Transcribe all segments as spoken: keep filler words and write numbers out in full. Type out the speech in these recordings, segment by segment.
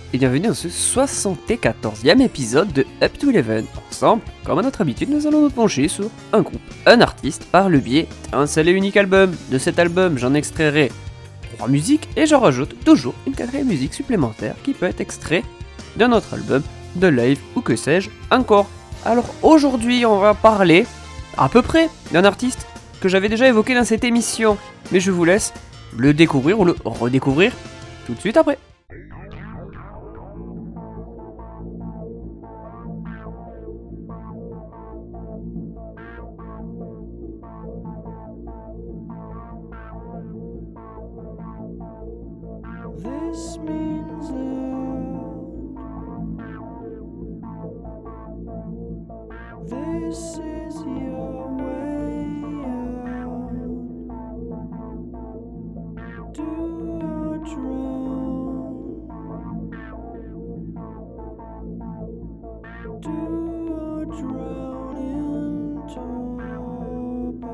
et bienvenue dans ce soixante-quatorzième épisode de Up to Eleven. Ensemble, comme à notre habitude, nous allons nous pencher sur un groupe, un artiste, par le biais d'un seul et unique album. De cet album, j'en extrairai trois musiques et j'en rajoute toujours une quatrième musique supplémentaire qui peut être extrait d'un autre album, de live ou que sais-je encore. Alors aujourd'hui, on va parler à peu près d'un artiste que j'avais déjà évoqué dans cette émission, mais je vous laisse le découvrir ou le redécouvrir tout de suite après. This means out. This is your way out. Do or drown. Do or drown in turbo.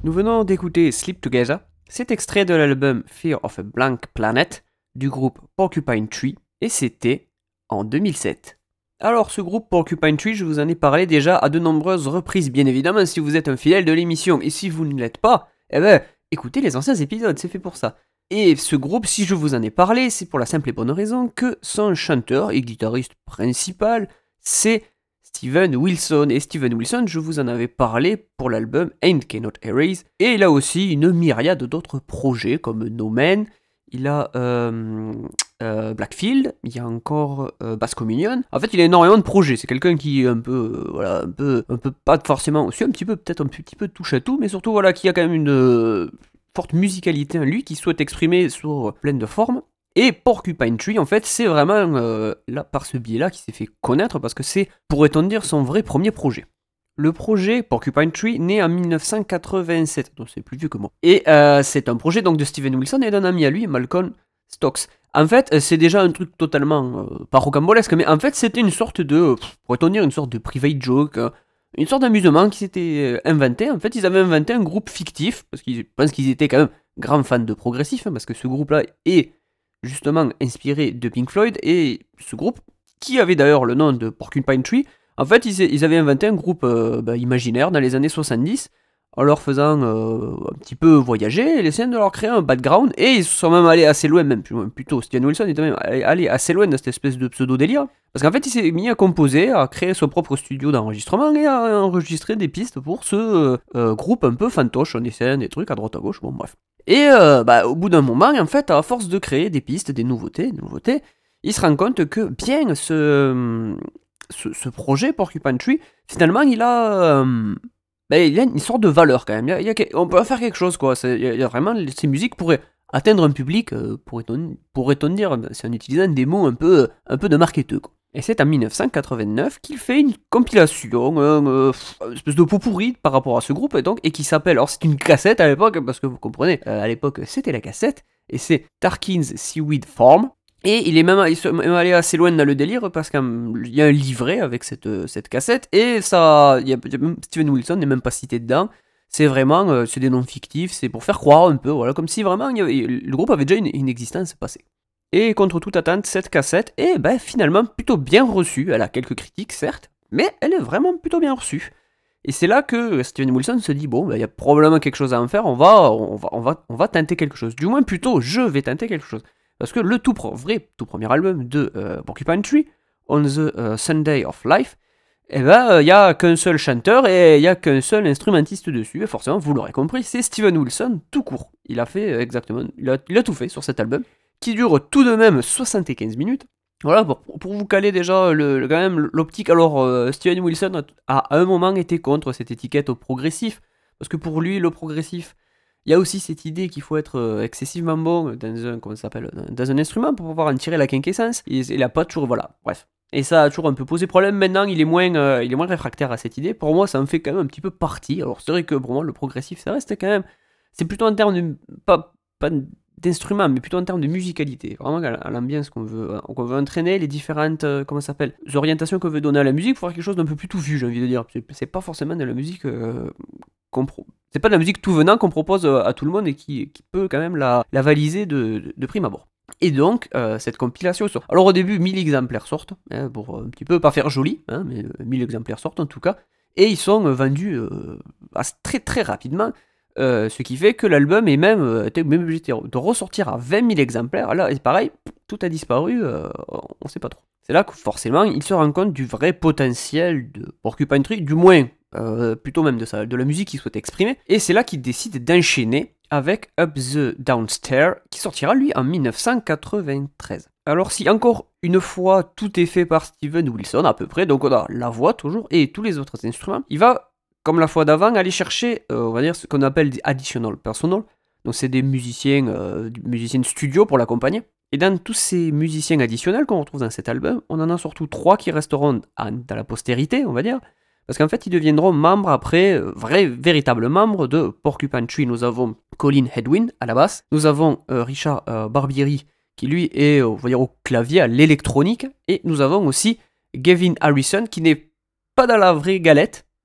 Nous venons d'écouter Sleep Together, c'est extrait de l'album Fear of a Blank Planet du groupe Porcupine Tree, et c'était en deux mille sept. Alors ce groupe Porcupine Tree, je vous en ai parlé déjà à de nombreuses reprises, bien évidemment si vous êtes un fidèle de l'émission, et si vous ne l'êtes pas, eh ben écoutez les anciens épisodes, c'est fait pour ça. Et ce groupe, si je vous en ai parlé, c'est pour la simple et bonne raison que son chanteur et guitariste principal, c'est Steven Wilson. Et Steven Wilson, je vous en avais parlé pour l'album Ain't Cannot Erase. Et il a aussi une myriade d'autres projets comme No Man, il a euh, euh, Blackfield, il y a encore euh, Bass Communion. En fait, il a énormément de projets. C'est quelqu'un qui est un peu, euh, voilà, un peu, un peu pas forcément, aussi un petit peu, peut-être un petit peu touche à tout, mais surtout voilà, qui a quand même une euh, forte musicalité en lui, qui souhaite exprimer sur plein de formes. Et Porcupine Tree, en fait, c'est vraiment euh, là, par ce biais-là qu'il s'est fait connaître, parce que c'est, pourrait-on dire, son vrai premier projet. Le projet Porcupine Tree naît en mille neuf cent quatre-vingt-sept, donc c'est plus vieux que moi. Et euh, c'est un projet donc de Steven Wilson et d'un ami à lui, Malcolm Stokes. En fait, c'est déjà un truc totalement euh, pas rocambolesque, mais en fait, c'était une sorte de, pourrait-on dire, une sorte de private joke, euh, une sorte d'amusement qui s'était inventé. En fait, ils avaient inventé un groupe fictif, parce qu'ils pensent qu'ils étaient quand même grands fans de progressif, hein, parce que ce groupe-là est justement inspiré de Pink Floyd, et ce groupe, qui avait d'ailleurs le nom de Porcupine Tree, en fait, ils, ils avaient inventé un groupe euh, bah, imaginaire dans les années soixante-dix, en leur faisant euh, un petit peu voyager, et essayant de leur créer un background, et ils sont même allés assez loin, même plutôt, Steven Wilson était même allé assez loin de cette espèce de pseudo-délire, parce qu'en fait, il s'est mis à composer, à créer son propre studio d'enregistrement, et à enregistrer des pistes pour ce euh, euh, groupe un peu fantoche, en essayant des trucs à droite à gauche, bon bref. Et euh, bah, au bout d'un moment, en fait, à force de créer des pistes, des nouveautés, des nouveautés, il se rend compte que bien ce... Ce, ce projet Porcupine Tree, finalement, il a, euh, ben, il a une sorte de valeur quand même. Il y a, il y a, on peut faire quelque chose, quoi. C'est, il, y a, il y a vraiment, ces musiques pourraient atteindre un public, euh, pourrait-on, pourrait-on dire, c'est en utilisant des mots un peu, un peu de marketeux, quoi. Et c'est en mille neuf cent quatre-vingt-neuf qu'il fait une compilation, euh, euh, une espèce de pot pourri par rapport à ce groupe, et, donc, et qui s'appelle, alors c'est une cassette à l'époque, parce que vous comprenez, euh, à l'époque c'était la cassette, et c'est Tarkin's Seaweed Farm. Et il est même, il est même allé assez loin dans le délire parce qu'il y a un livret avec cette, cette cassette et ça, il y a, Steven Wilson n'est même pas cité dedans. C'est vraiment, euh, c'est des noms fictifs, c'est pour faire croire un peu, voilà, comme si vraiment il y avait, le groupe avait déjà une, une existence passée. Et contre toute attente, cette cassette est ben, finalement plutôt bien reçue. Elle a quelques critiques certes, mais elle est vraiment plutôt bien reçue. Et c'est là que Steven Wilson se dit bon, ben, il y a probablement quelque chose à en faire, on va, on va, on va, on va tenter quelque chose. Du moins plutôt, je vais tenter quelque chose. Parce que le tout pro- vrai tout premier album de euh, Porcupine Tree, On the uh, Sunday of Life, eh ben, il n'y a qu'un seul chanteur et il n'y a qu'un seul instrumentiste dessus. Et forcément, vous l'aurez compris, c'est Steven Wilson tout court. Il a fait exactement, il a, il a tout fait sur cet album, qui dure tout de même soixante-quinze minutes. Voilà, pour, pour vous caler déjà le, le- quand même l'optique. Alors, euh, Steven Wilson a à un moment été contre cette étiquette au progressif, parce que pour lui, le progressif, il y a aussi cette idée qu'il faut être euh, excessivement bon dans un, comment ça s'appelle, dans un instrument pour pouvoir en tirer la quinquessence. Et il a pas toujours, voilà, bref. Et ça a toujours un peu posé problème. Maintenant, il est moins, euh, il est moins réfractaire à cette idée. Pour moi, ça en fait quand même un petit peu partie. Alors c'est vrai que pour moi, le progressif, ça reste quand même, c'est plutôt en termes de, pas, pas d'instrument, mais plutôt en termes de musicalité. Vraiment à l'ambiance qu'on veut, qu'on veut entraîner, les différentes, euh, comment ça s'appelle, les orientations qu'on veut donner à la musique, pour faire quelque chose d'un peu plus touffu, j'ai envie de dire. C'est, c'est pas forcément de la musique euh, qu'on pro- c'est pas de la musique tout venant qu'on propose à tout le monde et qui, qui peut quand même la, la valiser de, de, de prime abord. Et donc, euh, cette compilation sort. Alors au début, mille exemplaires sortent, hein, pour un petit peu, pas faire joli, hein, mais euh, mille exemplaires sortent en tout cas, et ils sont euh, vendus euh, très très rapidement, euh, ce qui fait que l'album est même, euh, était même obligé de ressortir à vingt mille exemplaires. Là, c'est pareil, tout a disparu, euh, on sait pas trop. C'est là que forcément, il se rend compte du vrai potentiel de Porcupine Tree, du moins, euh, plutôt même de, sa, de la musique qu'il souhaite exprimer, et c'est là qu'il décide d'enchaîner avec Up the Downstairs, qui sortira lui en mille neuf cent quatre-vingt-treize. Alors si encore une fois tout est fait par Steven Wilson à peu près, donc on a la voix toujours et tous les autres instruments, il va, comme la fois d'avant, aller chercher, euh, on va dire ce qu'on appelle des additional personnel, donc c'est des musiciens, euh, musiciens de studio pour l'accompagner. Et dans tous ces musiciens additionnels qu'on retrouve dans cet album, on en a surtout trois qui resteront à, dans la postérité, on va dire, parce qu'en fait, ils deviendront membres après, vrais, véritables membres de Porcupine Tree. Nous avons Colin Hedwin à la basse, nous avons euh, Richard euh, Barbieri, qui lui est, on va dire, au clavier, à l'électronique, et nous avons aussi Gavin Harrison, qui n'est pas dans la vraie galette, hein,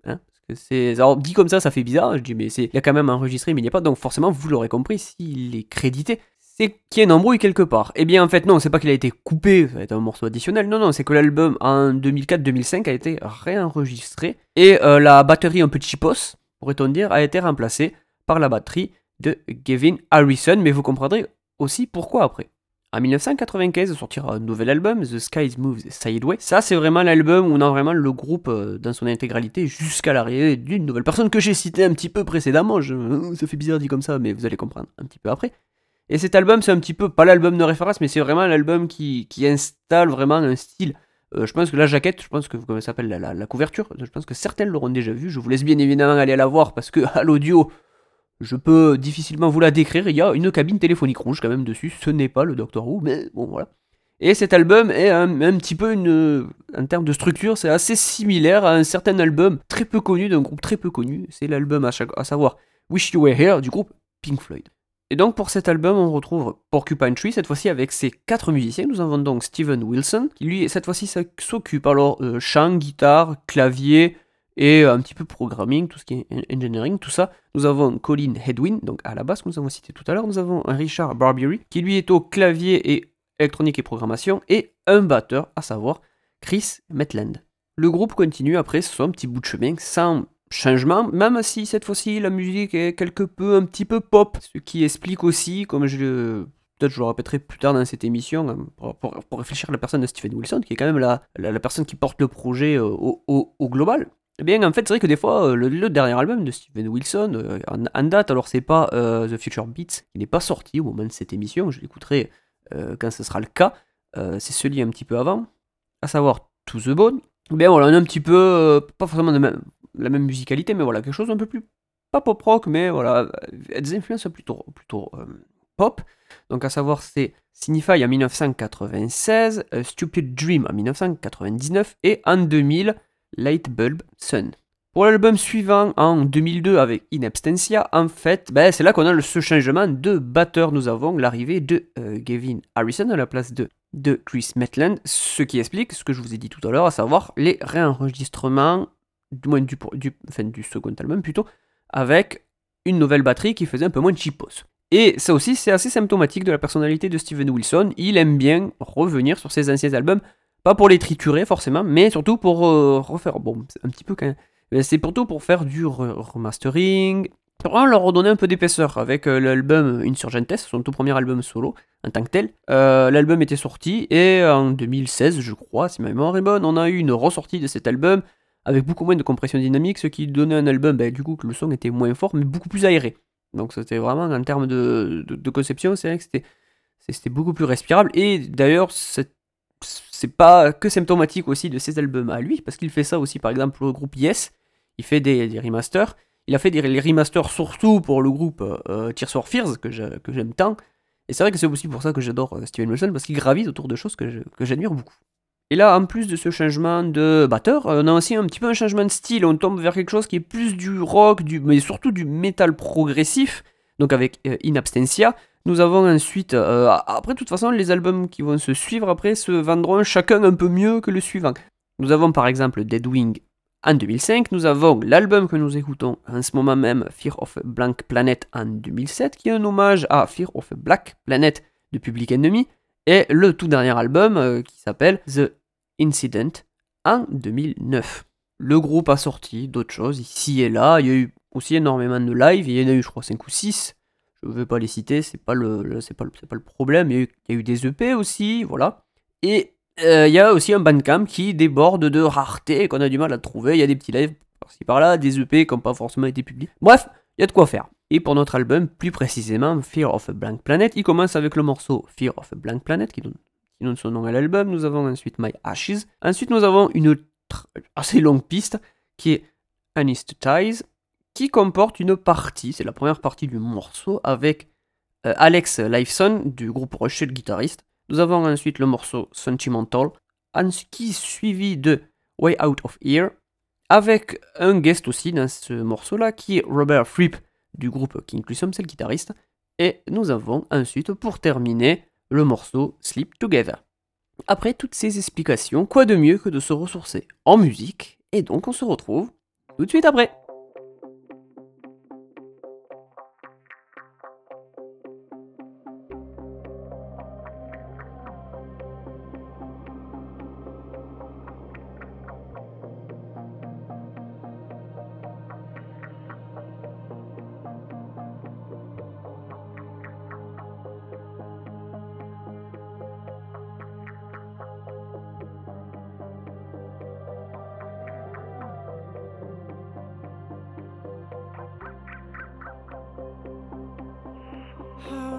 c'est... Alors, dit comme ça, ça fait bizarre. Je dis, mais c'est... il y a quand même enregistré, mais il n'y a pas. Donc, forcément, vous l'aurez compris, s'il est crédité, c'est qu'il y a une embrouille quelque part. Eh bien, en fait, non, c'est pas qu'il a été coupé, ça va être un morceau additionnel. Non, non, c'est que l'album, en deux mille quatre deux mille cinq, a été réenregistré. Et euh, la batterie un peu cheapos, pourrait-on dire, a été remplacée par la batterie de Gavin Harrison. Mais vous comprendrez aussi pourquoi après. En dix-neuf cent quatre-vingt-quinze sortira un nouvel album, The Skies Moves Sideway. Ça, c'est vraiment l'album où on a vraiment le groupe euh, dans son intégralité jusqu'à l'arrivée d'une nouvelle personne que j'ai citée un petit peu précédemment. Je... Ça fait bizarre dit comme ça, mais vous allez comprendre un petit peu après. Et cet album, c'est un petit peu, pas l'album de référence, mais c'est vraiment l'album qui, qui installe vraiment un style. Euh, je pense que la jaquette, je pense que, comment ça s'appelle, la, la, la couverture, je pense que certains l'auront déjà vu. Je vous laisse bien évidemment aller la voir parce que à l'audio, je peux difficilement vous la décrire. Il y a une cabine téléphonique rouge quand même dessus. Ce n'est pas le Doctor Who, mais bon voilà. Et cet album est un, un petit peu une... En termes de structure, c'est assez similaire à un certain album très peu connu, d'un groupe très peu connu. C'est l'album à, chaque, à savoir Wish You Were Here du groupe Pink Floyd. Et donc pour cet album, on retrouve Porcupine Tree, cette fois-ci avec ses quatre musiciens. Nous avons donc Steven Wilson, qui lui, cette fois-ci, s'occupe alors euh, chant, guitare, clavier... et un petit peu programming, tout ce qui est engineering, tout ça. Nous avons Colin Hedwin, donc à la basse, que nous avons cité tout à l'heure. Nous avons un Richard Barbieri, qui lui est au clavier et électronique et programmation, et un batteur, à savoir Chris Maitland. Le groupe continue après son petit bout de chemin, sans changement, même si cette fois-ci la musique est quelque peu, un petit peu pop, ce qui explique aussi, comme je le... peut-être je le répéterai plus tard dans cette émission, pour, pour, pour réfléchir à la personne de Steven Wilson, qui est quand même la, la, la personne qui porte le projet au, au, au global. Eh bien, en fait, c'est vrai que des fois, le, le dernier album de Steven Wilson, euh, en, en date, alors c'est pas euh, The Future Beats, qui n'est pas sorti au moment de cette émission, je l'écouterai euh, quand ce sera le cas, euh, c'est celui un petit peu avant, à savoir To The Bone. Eh bien voilà, on a un petit peu, euh, pas forcément de même, la même musicalité, mais voilà, quelque chose un peu plus, pas pop-rock, mais voilà, des influences plutôt, plutôt euh, pop. Donc à savoir, c'est Signify en dix-neuf cent quatre-vingt-seize, euh, Stupid Dream en dix-neuf cent quatre-vingt-dix-neuf, et en deux mille, Light Bulb Sun. Pour l'album suivant, en deux mille deux, avec In Absentia, en fait, ben, c'est là qu'on a le, ce changement de batteur. Nous avons l'arrivée de euh, Gavin Harrison à la place de, de Chris Maitland, ce qui explique ce que je vous ai dit tout à l'heure, à savoir les réenregistrements, du moins du, du, enfin, du second album plutôt, avec une nouvelle batterie qui faisait un peu moins de cheapos. Et ça aussi, c'est assez symptomatique de la personnalité de Steven Wilson. Il aime bien revenir sur ses anciens albums, pas pour les triturer forcément, mais surtout pour euh, refaire, bon, c'est un petit peu quand même, mais c'est plutôt pour faire du re- remastering, pour leur redonner un peu d'épaisseur avec euh, l'album Insurgentes, son tout premier album solo en tant que tel. Euh, l'album était sorti et en deux mille seize, je crois, si ma mémoire est bonne, on a eu une ressortie de cet album avec beaucoup moins de compression dynamique, ce qui donnait un album, bah, du coup, que le son était moins fort, mais beaucoup plus aéré. Donc c'était vraiment, en termes de, de, de conception, c'est vrai que c'était, c'était beaucoup plus respirable. Et d'ailleurs, cette c'est pas que symptomatique aussi de ses albums à lui, parce qu'il fait ça aussi par exemple pour le groupe Yes, il fait des, des remasters, il a fait des les remasters surtout pour le groupe euh, Tears for Fears, que, je, que j'aime tant, et c'est vrai que c'est aussi pour ça que j'adore euh, Steven Wilson, parce qu'il gravite autour de choses que, je, que j'admire beaucoup. Et là, en plus de ce changement de batteur, on a aussi un petit peu un changement de style, on tombe vers quelque chose qui est plus du rock, du, mais surtout du métal progressif, donc avec euh, In Absentia. Nous avons ensuite, euh, après de toute façon, les albums qui vont se suivre après se vendront chacun un peu mieux que le suivant. Nous avons par exemple Deadwing en deux mille cinq, nous avons l'album que nous écoutons en ce moment même, Fear of a Blank Planet en deux mille sept, qui est un hommage à Fear of a Black Planet de Public Enemy, et le tout dernier album euh, qui s'appelle The Incident en deux mille neuf. Le groupe a sorti d'autres choses ici et là, il y a eu aussi énormément de live, il y en a eu je crois cinq ou six. Je ne vais pas les citer, c'est pas le, le, c'est pas le, c'est pas le problème. Il y, a eu, il y a eu des E P aussi, voilà. Et euh, il y a aussi un Bandcamp qui déborde de rareté, qu'on a du mal à trouver. Il y a des petits lives par-ci par-là, des E P qui n'ont pas forcément été publiés. Bref, il y a de quoi faire. Et pour notre album, plus précisément, Fear of a Blank Planet, il commence avec le morceau Fear of a Blank Planet, qui donne, qui donne son nom à l'album. Nous avons ensuite My Ashes. Ensuite, nous avons une tr- assez longue piste qui est Anesthetize, qui comporte une partie, c'est la première partie du morceau, avec euh, Alex Lifeson du groupe Rush, le guitariste. Nous avons ensuite le morceau Sentimental, qui est suivi de Way Out of Here, avec un guest aussi dans ce morceau-là, qui est Robert Fripp du groupe King Crimson, c'est le guitariste. Et nous avons ensuite, pour terminer, le morceau Sleep Together. Après toutes ces explications, quoi de mieux que de se ressourcer en musique, et donc on se retrouve tout de suite après.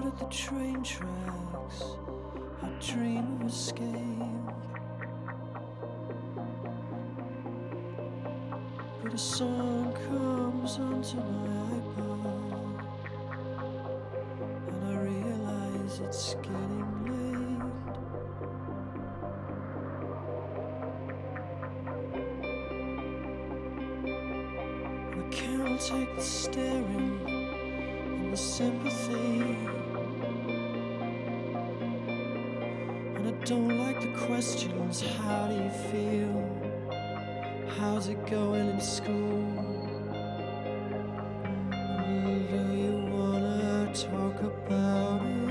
out at the train tracks, I dream of escape. But a song comes onto my iPod, and I realize it's getting late. I can't take the staring and the sympathy, and I don't like the questions. How do you feel? How's it going in school? Do you wanna talk about it?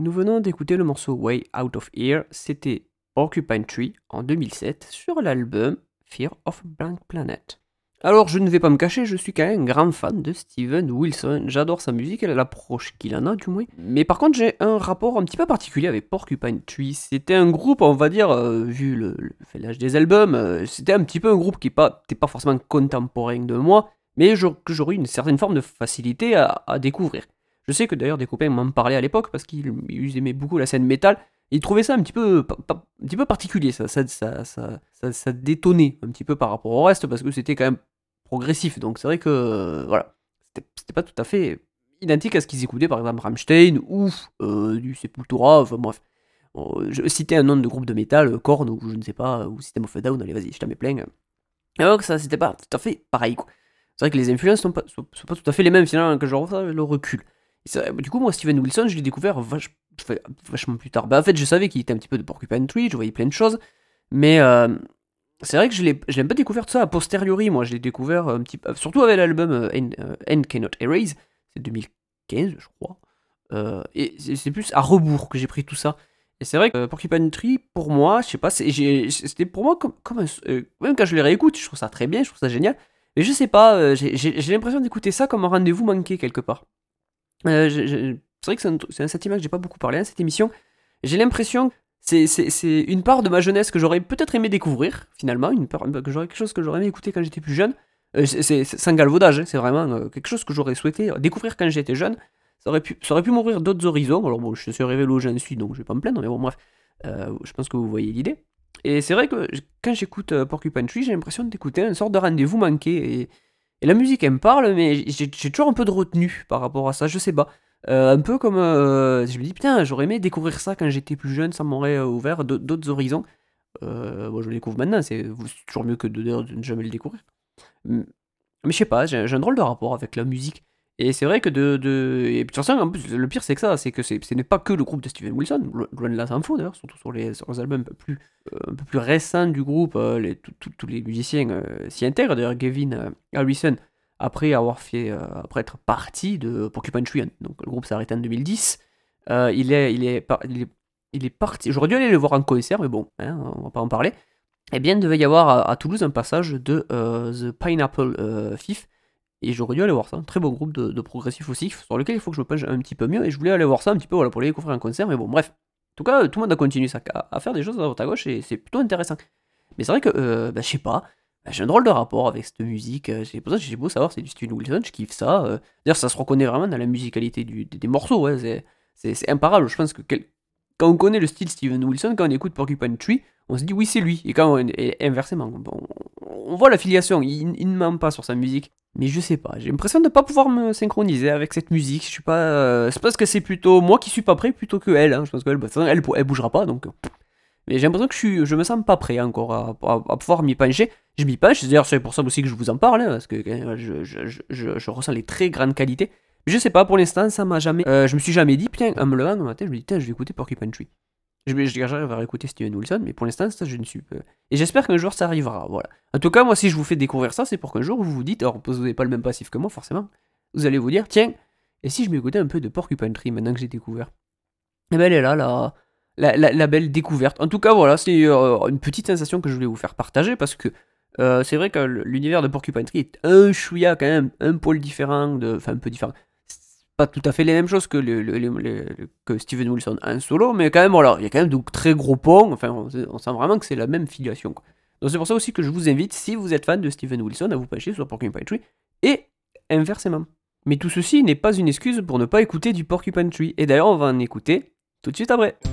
Nous venons d'écouter le morceau Way Out of Here, c'était Porcupine Tree en deux mille sept sur l'album Fear of Blank Planet. Alors je ne vais pas me cacher, je suis quand même un grand fan de Steven Wilson, j'adore sa musique et l'approche qu'il en a du moins. Mais par contre j'ai un rapport un petit peu particulier avec Porcupine Tree, c'était un groupe on va dire, euh, vu le, le fait l'âge des albums, euh, c'était un petit peu un groupe qui n'était pas, pas forcément contemporain de moi, mais je, que j'aurais eu une certaine forme de facilité à, à découvrir. Je sais que d'ailleurs des copains m'en parlaient à l'époque parce qu'ils ils aimaient beaucoup la scène métal. Ils trouvaient ça un petit peu, pa- pa- un petit peu particulier, ça, ça, ça, ça, ça, ça détonnait un petit peu par rapport au reste parce que c'était quand même progressif. Donc c'est vrai que euh, voilà, c'était, c'était pas tout à fait identique à ce qu'ils écoutaient par exemple Rammstein ou euh, du Sepultura. Enfin bref, Bon, je citais un nom de groupe de métal, euh, Korn ou je ne sais pas, ou System of a Down. Allez vas-y, je t'en mets plein. Alors que ça c'était pas tout à fait pareil quoi. C'est vrai que les influences sont pas, sont, sont pas tout à fait les mêmes finalement que je reçois le recul. Et c'est- du coup, moi, Steven Wilson, je l'ai découvert vach- enfin, vachement plus tard. Bah, en fait, je savais qu'il était un petit peu de Porcupine Tree, je voyais plein de choses, mais euh, c'est vrai que je l'ai, je l'ai un peu découvert tout ça a posteriori. Moi, je l'ai découvert un petit peu, surtout avec l'album euh, End, euh, End Cannot Erase, c'est deux mille quinze, je crois. Euh, et c'est, c'est plus à rebours que j'ai pris tout ça. Et c'est vrai que euh, Porcupine Tree, pour moi, je sais pas, c'est, j'ai, c'était pour moi comme, comme un, euh, même quand je les réécoute, je trouve ça très bien, je trouve ça génial. Mais je sais pas, euh, j'ai, j'ai, j'ai l'impression d'écouter ça comme un rendez-vous manqué quelque part. Euh, je- je- c'est vrai que c'est un, c'est un sentiment que j'ai pas beaucoup parlé dans cette émission. J'ai l'impression que c'est, c'est, c'est une part de ma jeunesse que j'aurais peut-être aimé découvrir, finalement, une part, que j'aurais, quelque chose que j'aurais aimé écouter quand j'étais plus jeune. Euh, c'est, c'est- c'est sans galvaudage, hein, c'est vraiment euh, quelque chose que j'aurais souhaité découvrir quand j'étais jeune. Ça aurait pu, ça aurait pu m'ouvrir d'autres horizons. Alors bon, je suis révélé où j'en suis, donc je vais pas me plaindre, mais bon, bref, Euh, je pense que vous voyez l'idée. Et c'est vrai que j- quand j'écoute euh, Porcupine Tree, j'ai l'impression d'écouter une sorte de rendez-vous manqué. Et, et la musique, elle me parle, mais j'ai, j'ai toujours un peu de retenue par rapport à ça, je sais pas. Euh, un peu comme. Euh, je me dis, putain, j'aurais aimé découvrir ça quand j'étais plus jeune, ça m'aurait euh, ouvert d'au- d'autres horizons. Euh, bon, je le découvre maintenant, c'est c'est toujours mieux que de, de ne jamais le découvrir. M- Mais je sais pas, j'ai j'ai un drôle de rapport avec la musique. Et c'est vrai que de. de... Et puis, de toute façon, en plus, le pire, c'est que ça, c'est que c'est- ce n'est pas que le groupe de Steven Wilson, lo- loin de là, s'en fout d'ailleurs, surtout sur les, sur les albums un peu plus, euh, un peu plus récents du groupe, euh, les- tout- tout- tous les musiciens euh, s'y intègrent. D'ailleurs, Gavin euh, Harrison, après avoir fait. Euh, après être parti de Porcupine Tree, hein, donc le groupe s'est arrêté en deux mille dix, euh, il, est, il, est par- il, est, il est parti. J'aurais dû aller le voir en concert, mais bon, hein, on va pas en parler. Eh bien, il devait y avoir à, à Toulouse un passage de euh, The Pineapple euh, Thief, et j'aurais dû aller voir ça. Un très beau groupe de, de progressifs aussi, sur lequel il faut que je me penche un petit peu mieux, et je voulais aller voir ça un petit peu voilà, pour aller découvrir un concert, mais bon, bref. En tout cas, tout le monde a continué ça, à, à faire des choses à droite à gauche, et c'est plutôt intéressant. Mais c'est vrai que, euh, bah, je sais pas, bah, j'ai un drôle de rapport avec cette musique, euh, c'est pour ça que j'ai beau savoir, c'est du Steven Wilson, je kiffe ça. euh. D'ailleurs, ça se reconnaît vraiment dans la musicalité du- des, des morceaux, ouais, c'est, c'est, c'est imparable. Je pense que quel- quand on connaît le style Steven Wilson, quand on écoute Porcupine Tree, on se dit oui, c'est lui. Et quand on, et inversement, bon, on voit l'affiliation, il, il ne ment pas sur sa musique. Mais je sais pas, j'ai l'impression de ne pas pouvoir me synchroniser avec cette musique. Je suis pas. Euh, c'est parce que c'est plutôt moi qui suis pas prêt plutôt que elle. Hein. Je pense qu'elle, bah, de toute façon, elle, elle bougera pas, donc. euh, Mais j'ai l'impression que je, suis, je me sens pas prêt encore à, à- à pouvoir m'y pencher. Je m'y penche, c'est d'ailleurs c'est pour ça aussi que je vous en parle, hein, parce que euh, je, je- je- je- je ressens les très grandes qualités. Mais je sais pas, pour l'instant, ça m'a jamais. Euh, je me suis jamais dit, putain, en me levant le matin, je me dis, putain, je vais écouter Porcupine Tree. Je vais, je j'arrive à écouter Steven Wilson, mais pour l'instant, ça, je ne suis pas. Et j'espère qu'un jour ça arrivera, voilà. En tout cas, moi, si je vous fais découvrir ça, c'est pour qu'un jour vous vous dites, alors vous n'avez pas le même passif que moi, forcément, vous allez vous dire, tiens, et si je m'écoutais un peu de Porcupine Tree maintenant que j'ai découvert. Et ben elle est là, la, la, la- la belle découverte. En tout cas, voilà, c'est euh, une petite sensation que je voulais vous faire partager parce que euh, c'est vrai que l'univers de Porcupine Tree est un chouïa quand même, un poil différent, de, enfin un peu différent. C'est pas tout à fait les mêmes choses que, le, le- le- le- le- que Steven Wilson en solo, mais quand même, voilà, il y a quand même de très gros ponts. Enfin, on, on sent vraiment que c'est la même filiation, quoi. Donc c'est pour ça aussi que je vous invite, si vous êtes fan de Steven Wilson, à vous pencher sur Porcupine Tree et inversement. Mais tout ceci n'est pas une excuse pour ne pas écouter du Porcupine Tree. Et d'ailleurs, on va en écouter tout de suite après.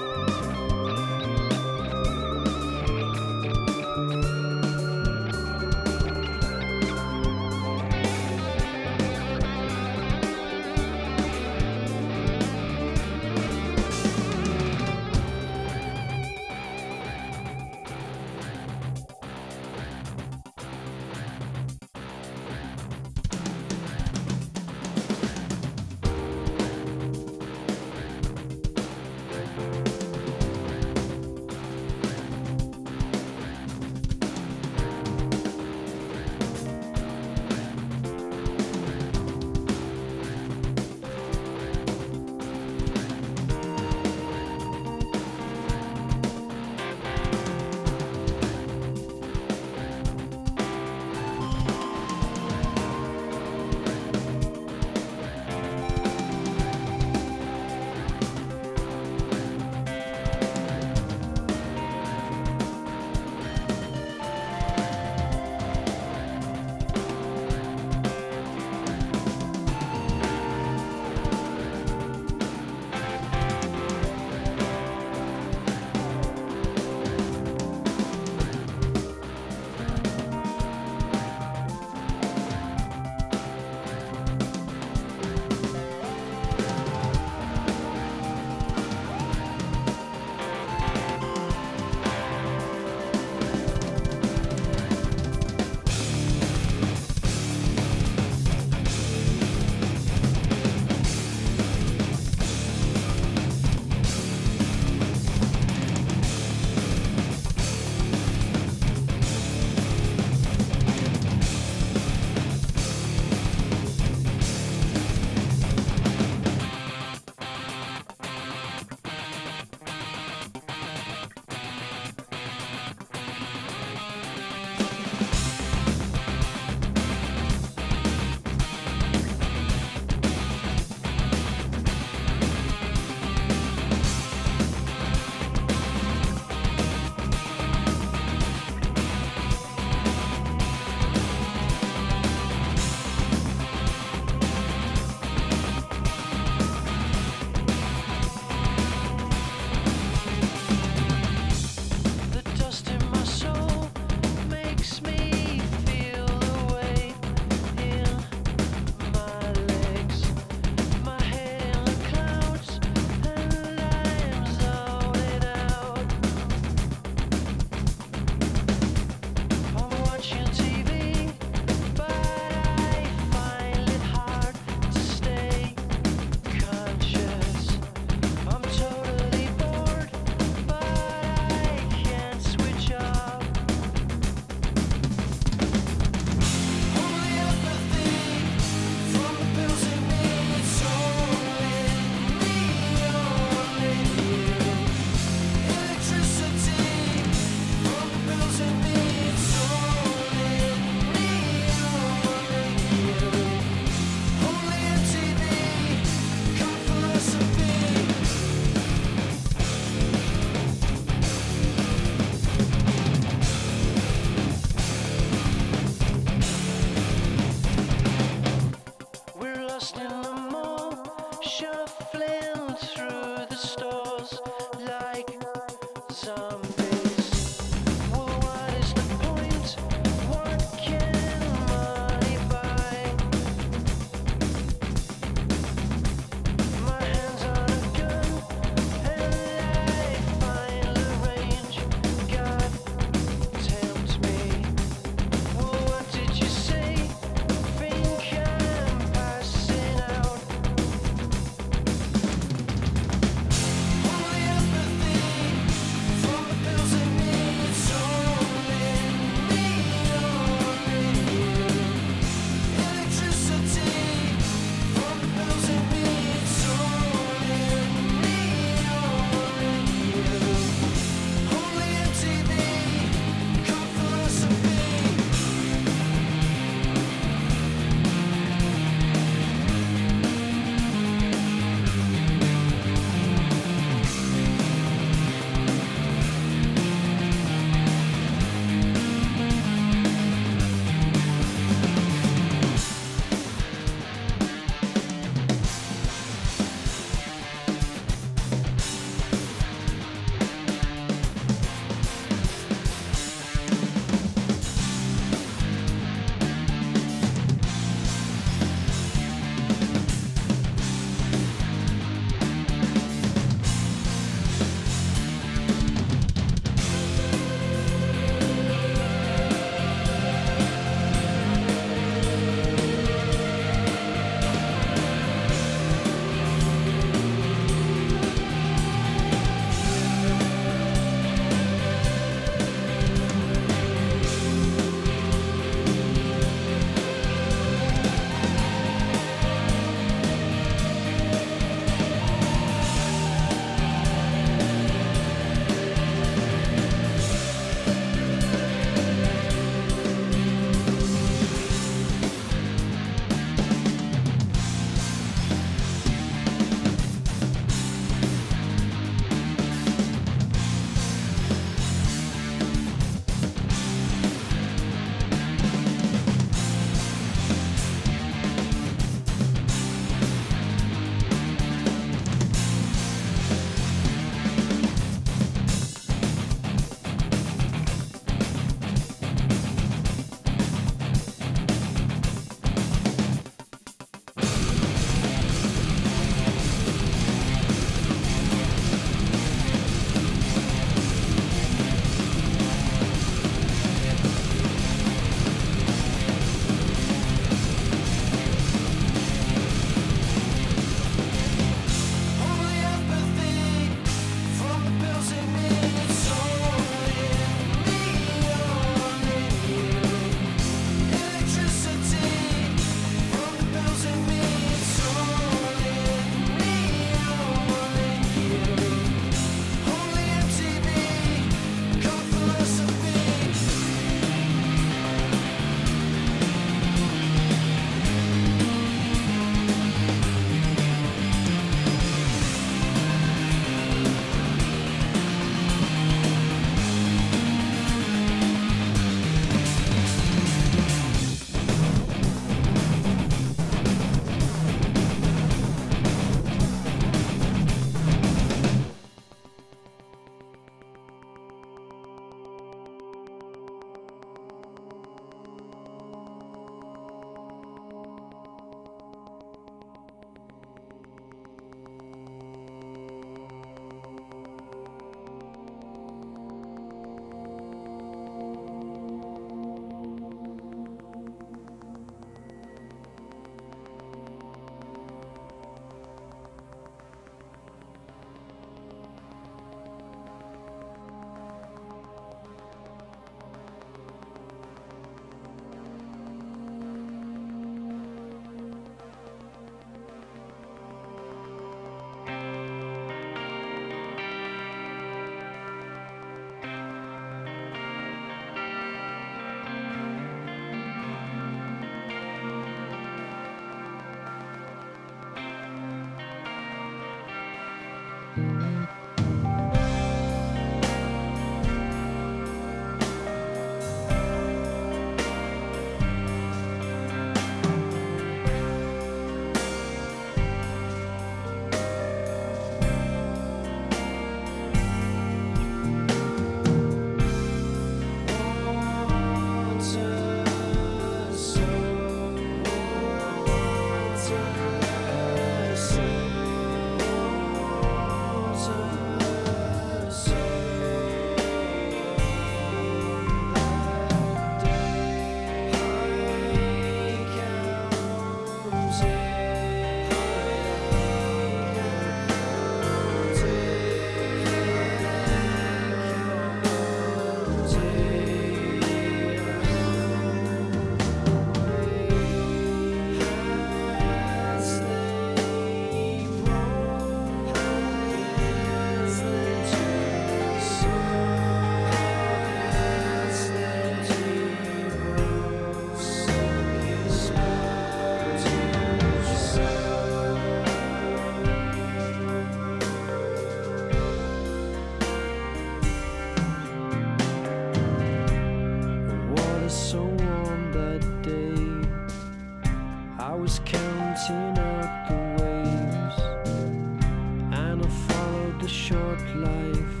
short life.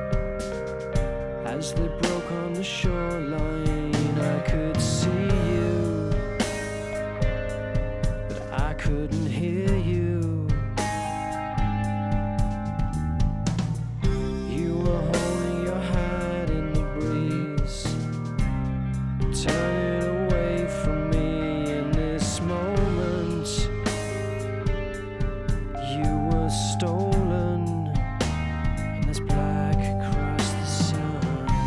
As they broke on the shoreline, I could see you, but I couldn't hear you. You were holding your hat in the breeze, turning away from me in this moment. You were stolen, and there's black across the sun.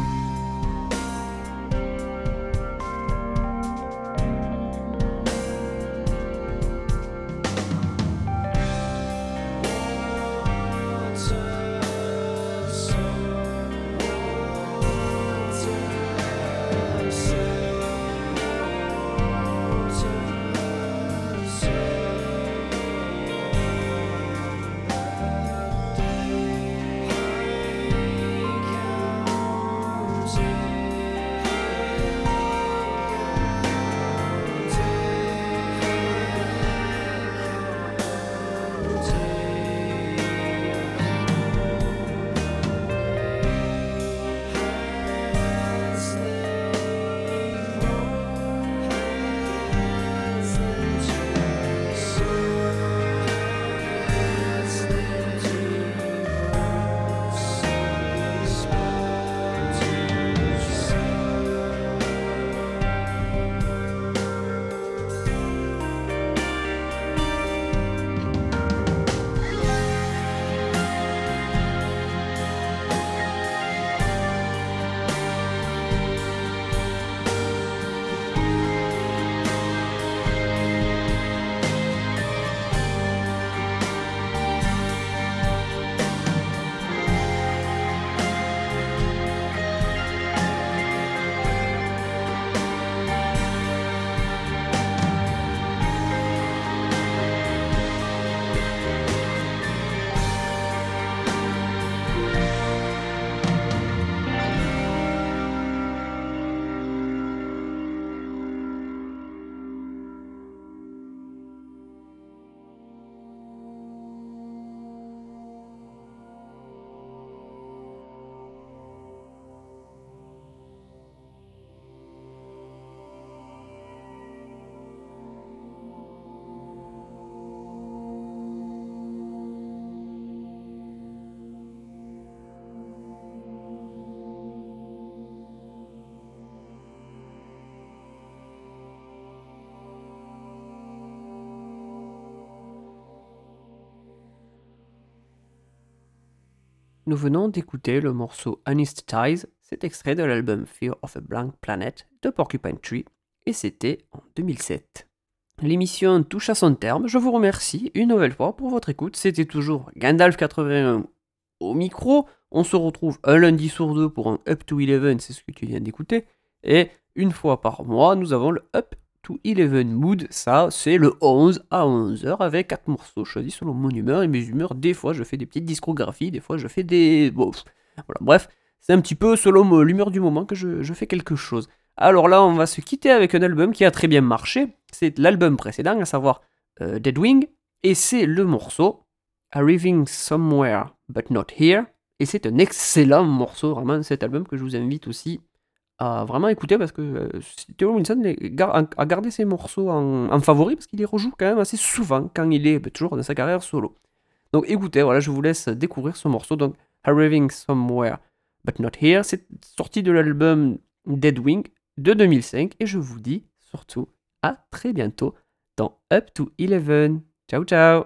Nous venons d'écouter le morceau Anesthetize, cet extrait de l'album Fear of a Blank Planet de Porcupine Tree, et c'était en deux mille sept. L'émission touche à son terme, je vous remercie une nouvelle fois pour votre écoute, c'était toujours Gandalf quatre-vingt-un au micro, on se retrouve un lundi sur deux pour un Up to eleven, c'est ce que tu viens d'écouter, et une fois par mois nous avons le Up to eleven Mood, ça c'est le onze à onze heures avec quatre morceaux choisis selon mon humeur et mes humeurs. Des fois je fais des petites discographies, des fois je fais des... Bon, voilà, bref, c'est un petit peu selon l'humeur du moment que je, je fais quelque chose. Alors là on va se quitter avec un album qui a très bien marché, c'est l'album précédent, à savoir euh, Deadwing, et c'est le morceau Arriving Somewhere But Not Here, et c'est un excellent morceau vraiment cet album que je vous invite aussi à vraiment écouter parce que euh, Theo Wilson a gardé ses morceaux en, en favori parce qu'il les rejoue quand même assez souvent quand il est bah, toujours dans sa carrière solo. Donc écoutez, voilà, je vous laisse découvrir ce morceau, donc Arriving Somewhere But Not Here, c'est sorti de l'album Deadwing de deux mille cinq, et je vous dis surtout à très bientôt dans Up to eleven. Ciao ciao.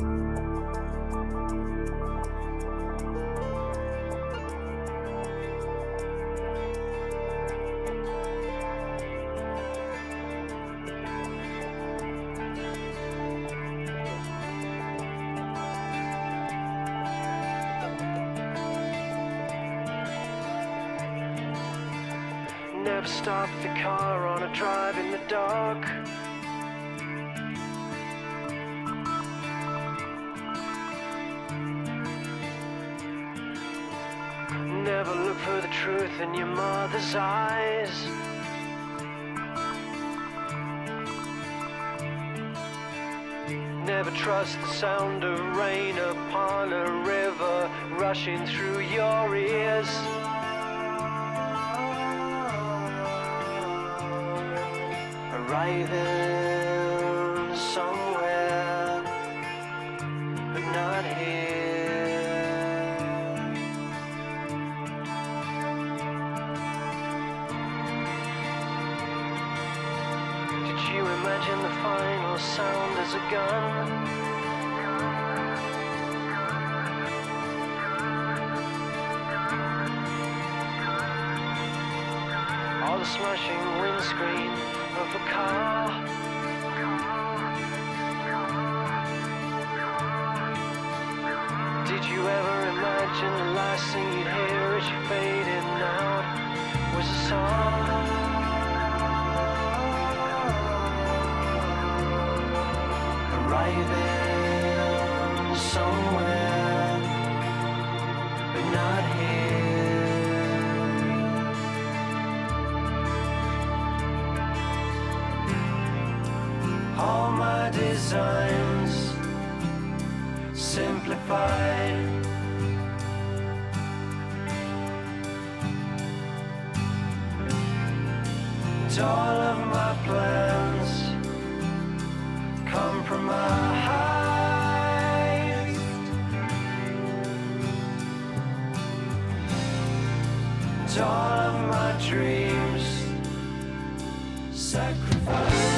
Never stop the car on a drive in the dark. Never look for the truth in your mother's eyes. Never trust the sound of rain upon a river rushing through your ears. Arriving somewhere, but not here. Did you imagine the final sound as a gun? Or the smashing windscreen of a car? Did you ever imagine the last thing you'd hear as you fading out was a song? Arriving somewhere, but not here. All my designs simplified. And all of my plans compromised. And all of my dreams sacrificed.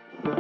Thank